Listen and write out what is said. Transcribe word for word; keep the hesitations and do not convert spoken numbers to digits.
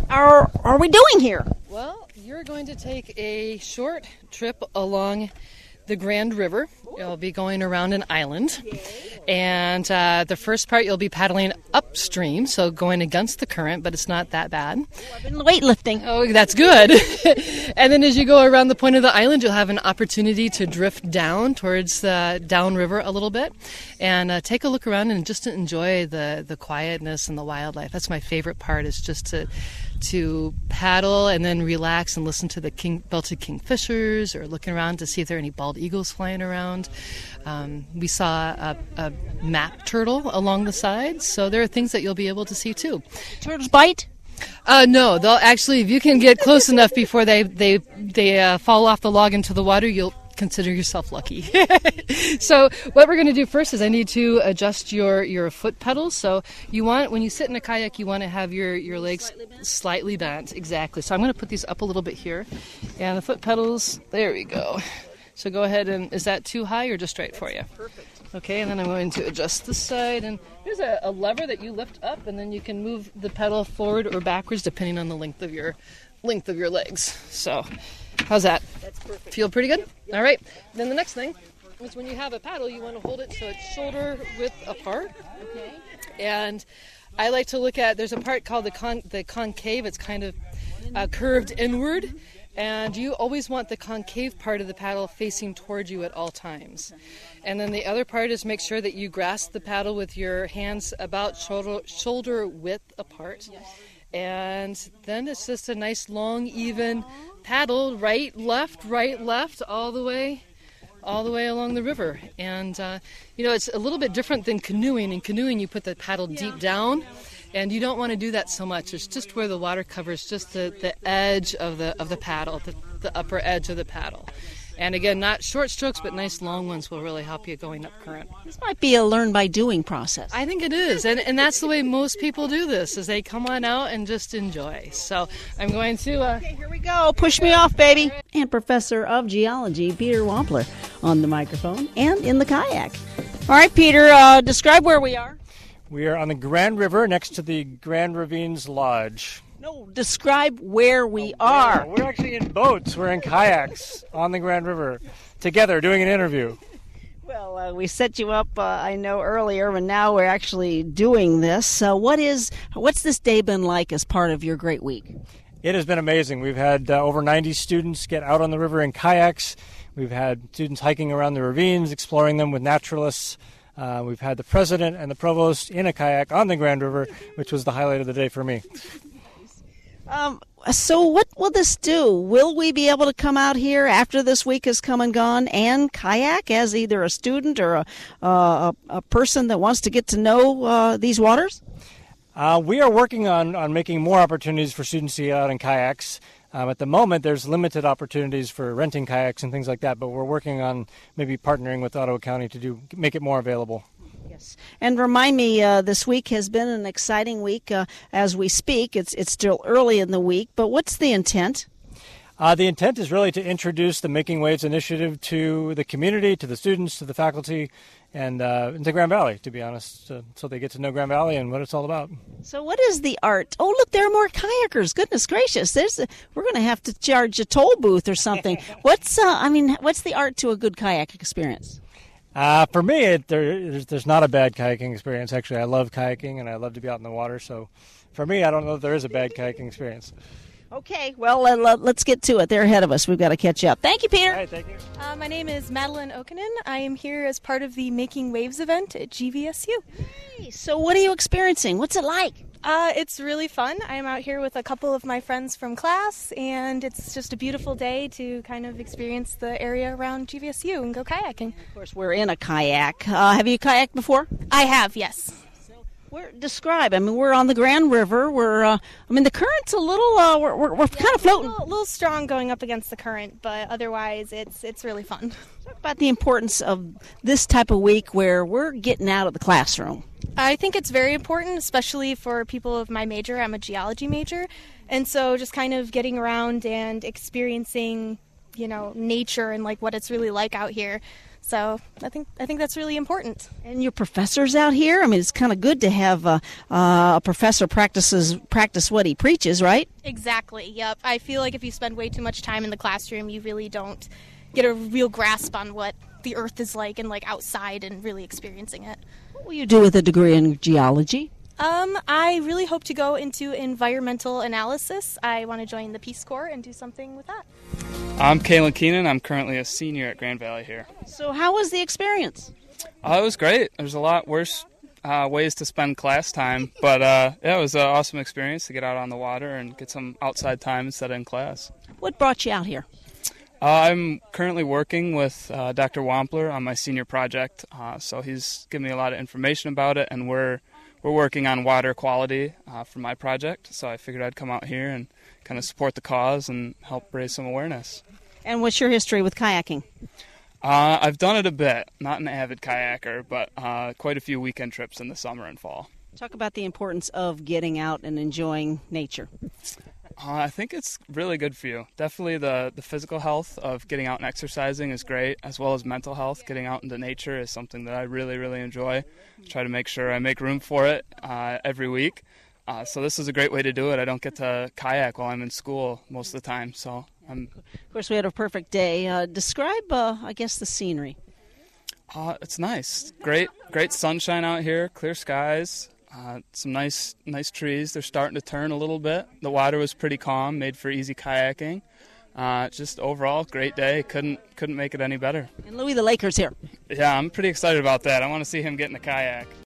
are are we doing here? Well, you're going to take a short trip along the Grand River. You'll be going around an island. And uh, the first part you'll be paddling upstream, so going against the current, but it's not that bad. I've been weightlifting. Oh, that's good. And then as you go around the point of the island, you'll have an opportunity to drift down towards the downriver a little bit and uh, take a look around and just to enjoy the, the quietness and the wildlife. That's my favorite part, is just to to paddle and then relax and listen to the king, belted kingfishers, or looking around to see if there are any bald eagles flying around. Um, we saw a, a map turtle along the sides, so there are things that you'll be able to see too. Turtles bite? Uh, no, they'll actually, if you can get close enough before they they they uh, fall off the log into the water, you'll consider yourself lucky. So what we're going to do first is I need to adjust your, your foot pedals. So you want, when you sit in a kayak, you want to have your, your legs slightly bent. slightly bent. Exactly. So I'm going to put these up a little bit here. And the foot pedals, there we go. So go ahead and, is that too high or just right for you? Perfect. Okay, and then I'm going to adjust this side. And there's a, a lever that you lift up, and then you can move the pedal forward or backwards depending on the length of your length of your legs. So how's that? That's perfect. Feel pretty good? Yep, yep. All right. Then the next thing is when you have a paddle, you want to hold it so it's shoulder width apart. Okay. And I like to look at, there's a part called the con, the concave. It's kind of uh, curved inward. And you always want the concave part of the paddle facing towards you at all times. And then the other part is make sure that you grasp the paddle with your hands about shoulder, shoulder width apart. And then it's just a nice, long, even paddle, right, left, right, left, all the way, all the way along the river. And, uh, you know, it's a little bit different than canoeing. In canoeing, you put the paddle deep down, and you don't want to do that so much. It's just where the water covers just the, the edge of the of the paddle, the, the upper edge of the paddle. And again, not short strokes, but nice long ones will really help you going up current. This might be a learn by doing process. I think it is, and and that's the way most people do this, is they come on out and just enjoy. So I'm going to... Uh, okay, here we go. Push me off, baby. And Professor of Geology, Peter Wampler, on the microphone and in the kayak. All right, Peter, uh, describe where we are. We are on the Grand River next to the Grand Ravines Lodge. No, describe where we are. We're actually in boats. We're in kayaks on the Grand River together doing an interview. Well, uh, we set you up, uh, I know, earlier, and now we're actually doing this. So what is, what's this day been like as part of your great week? It has been amazing. We've had uh, over ninety students get out on the river in kayaks. We've had students hiking around the ravines, exploring them with naturalists. Uh, we've had the president and the provost in a kayak on the Grand River, which was the highlight of the day for me. Um, so what will this do? Will we be able to come out here after this week has come and gone and kayak as either a student or a, uh, a, a person that wants to get to know uh, these waters? Uh, we are working on, on making more opportunities for students to get out in kayaks. Um, at the moment, there's limited opportunities for renting kayaks and things like that, but we're working on maybe partnering with Ottawa County to do make it more available. Yes. And remind me, uh, this week has been an exciting week uh, as we speak. It's it's still early in the week, but what's the intent? Uh, the intent is really to introduce the Making Waves initiative to the community, to the students, to the faculty, and uh, into Grand Valley, to be honest, uh, so they get to know Grand Valley and what it's all about. So what is the art? Oh, look, there are more kayakers. Goodness gracious. There's a, we're going to have to charge a toll booth or something. What's, uh, I mean, what's the art to a good kayak experience? Uh, for me, it, there, there's, there's not a bad kayaking experience. Actually, I love kayaking, and I love to be out in the water. So for me, I don't know if there is a bad kayaking experience. Okay, well, uh, let's get to it. They're ahead of us. We've got to catch up. Thank you, Peter. All right, thank you. Uh, my name is Madeline Okinen. I am here as part of the Making Waves event at G V S U. Hey, so what are you experiencing? What's it like? Uh, it's really fun. I'm out here with a couple of my friends from class, and it's just a beautiful day to kind of experience the area around G V S U and go kayaking. Of course, we're in a kayak. Uh, have you kayaked before? I have, yes. We're, describe. I mean, we're on the Grand River. We're, uh, I mean, the current's a little, uh, we're, we're, we're Yeah, kind of floating. A little, a little strong going up against the current, but otherwise it's it's really fun. Talk about the importance of this type of week where we're getting out of the classroom. I think it's very important, especially for people of my major. I'm a geology major, and so just kind of getting around and experiencing, you know, nature and like what it's really like out here. So I think I think that's really important. And your professors out here? I mean, it's kind of good to have uh, uh, a professor practices practice what he preaches, right? Exactly, yep. I feel like if you spend way too much time in the classroom, you really don't get a real grasp on what the Earth is like and like outside and really experiencing it. What will you do with a degree in geology? Um, I really hope to go into environmental analysis. I want to join the Peace Corps and do something with that. I'm Kalen Keenan. I'm currently a senior at Grand Valley here. So how was the experience? Uh, it was great. There's a lot worse uh, ways to spend class time, but uh, yeah, it was an awesome experience to get out on the water and get some outside time instead of in class. What brought you out here? Uh, I'm currently working with uh, Doctor Wampler on my senior project, uh, so he's given me a lot of information about it, and we're we're working on water quality uh, for my project, so I figured I'd come out here and kind of support the cause and help raise some awareness. And what's your history with kayaking? Uh, I've done it a bit. Not an avid kayaker, but uh, quite a few weekend trips in the summer and fall. Talk about the importance of getting out and enjoying nature. Uh, I think it's really good for you. Definitely the, the physical health of getting out and exercising is great, as well as mental health. Getting out into nature is something that I really, really enjoy. I try to make sure I make room for it uh, every week. Uh, so this is a great way to do it. I don't get to kayak while I'm in school most of the time. So I'm. Of course, we had a perfect day. Uh, describe, uh, I guess, the scenery. Uh, it's nice. Great, great sunshine out here. Clear skies. Uh, some nice, nice trees. They're starting to turn a little bit. The water was pretty calm, made for easy kayaking. Uh, just overall, great day. Couldn't, couldn't make it any better. And Louis the Laker's here. Yeah, I'm pretty excited about that. I want to see him get in a kayak.